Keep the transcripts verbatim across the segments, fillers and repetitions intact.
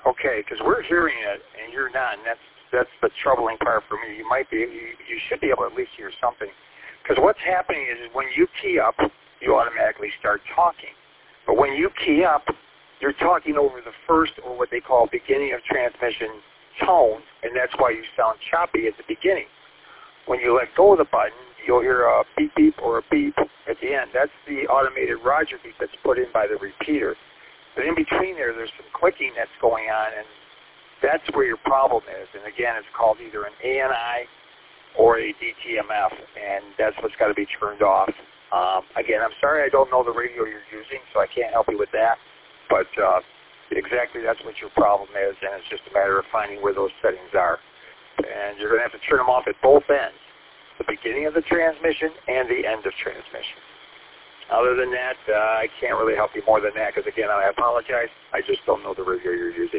Okay, because we're hearing it and you're not, and that's that's the troubling part for me. You might be, you, you should be able to at least hear something. Because what's happening is when you key up, you automatically start talking. But when you key up, you're talking over the first, or what they call beginning of transmission tone, and that's why you sound choppy at the beginning. When you let go of the button, you'll hear a beep beep or a beep at the end. That's the automated Roger beep that's put in by the repeater. But in between there, there's some clicking that's going on, and that's where your problem is. And again, it's called either an A N I or a D T M F, and that's what's got to be turned off. Um, again, I'm sorry I don't know the radio you're using, so I can't help you with that. But uh, exactly that's what your problem is, and it's just a matter of finding where those settings are. And you're going to have to turn them off at both ends, the beginning of the transmission and the end of transmission. Other than that, uh, I can't really help you more than that, because again, I apologize. I just don't know the radio you're using.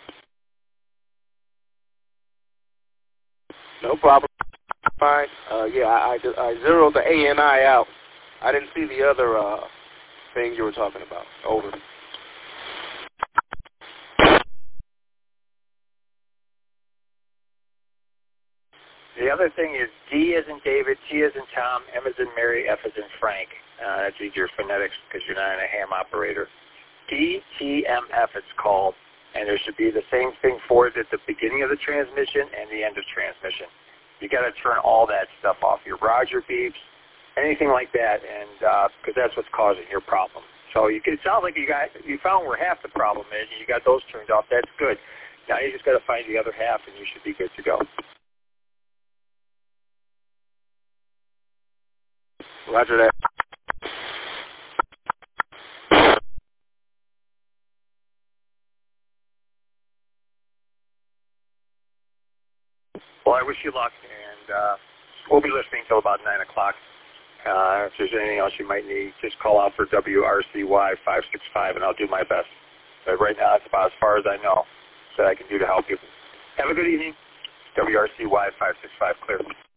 No problem. Fine. Uh, yeah, I, I, I zeroed the A N I out. I didn't see the other uh, thing you were talking about. Over. The other thing is D as in David, T as in Tom, M as in Mary, F as in Frank. Uh, that's easier phonetics because you're not in a ham operator. D T M F it's called, and there should be the same thing for it at the beginning of the transmission and the end of transmission. You got to turn all that stuff off, your Roger beeps, anything like that, and because uh, that's what's causing your problem. So you can, it sounds like you got you found where half the problem is, and you got those turned off. That's good. Now you just got to find the other half, and you should be good to go. Roger that. Well, I wish you luck, and uh, we'll be listening until about nine o'clock. Uh, if there's anything else you might need, just call out for W R C Y five six five, and I'll do my best. But right now, it's about as far as I know that I can do to help you. Have a good evening. W R C Y five six five, clear.